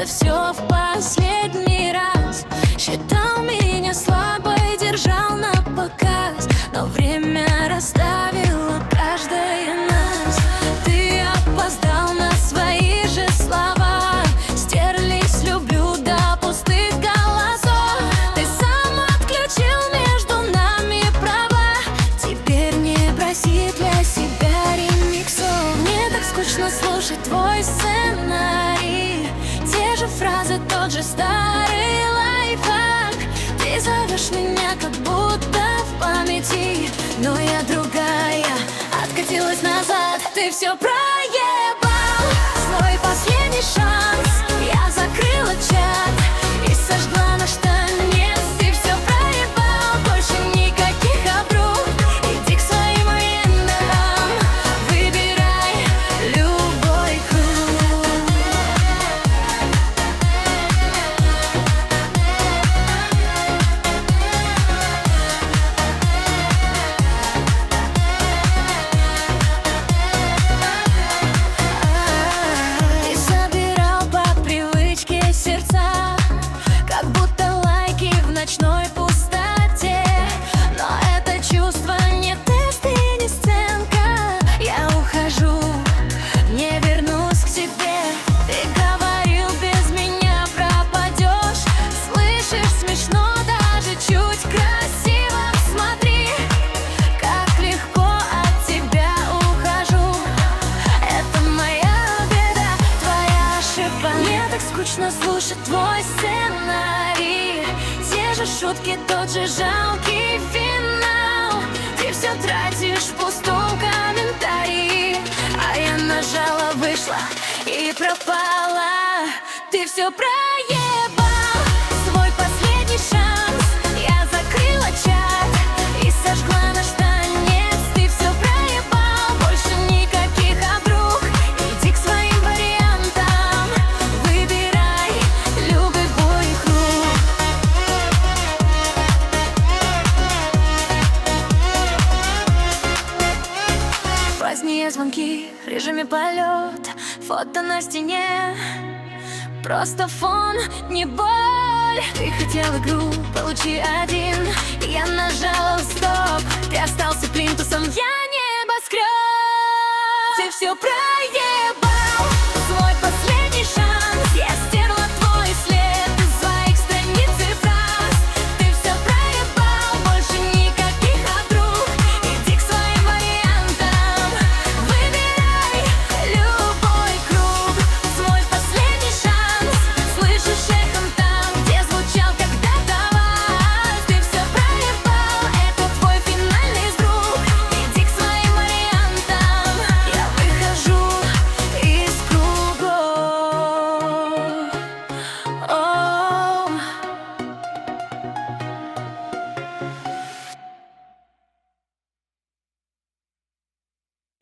это все в последний раз. Считал меня слабой, держал на показ, но время расставило каждое нас. Ты опоздал на свои же слова, стерлись «люблю» до пустых голосов. Ты сам отключил между нами права, теперь не проси для себя ремиксов. Мне так скучно слушать твой сценарий, те же фразы, тот же старый лайфхак. Ты зовешь меня, как будто в памяти, но я другая, откатилась назад. Ты все проебал, свой последний шанс. Я закрыла чат и сожгла наш танец. Ты все проебал, больше никаких обруг. Иди к своим вендорам, выбирай любой круг. Ты собирал по привычке сердца, как будто лайки в ночной пустоте. Но это чувство не тест и не сценка. Я ухожу, не вернусь к тебе. Ты говорил, без меня пропадешь. Слышишь, смешно, даже чуть красиво. Смотри, как легко от тебя ухожу. Это моя беда, твоя ошибка. Мне так скучно слушать твой сценарий, те же шутки, тот же жалкий финал. Ты все тратишь в пустом комментарии, а я нажала, вышла и пропала. Ты все проебал, свой последний шанс. Я закрыла чат и сожгла наш танец. Ты все проебал, больше никаких обруг. Иди к своим вариантам, выбирай любой круг. Поздние звонки в режиме полета, фото на стене, просто фон, не боль. Ты хотел игру, получи один. Я нажала стоп, ты остался плинтусом, я небоскреб. Ты все проебал.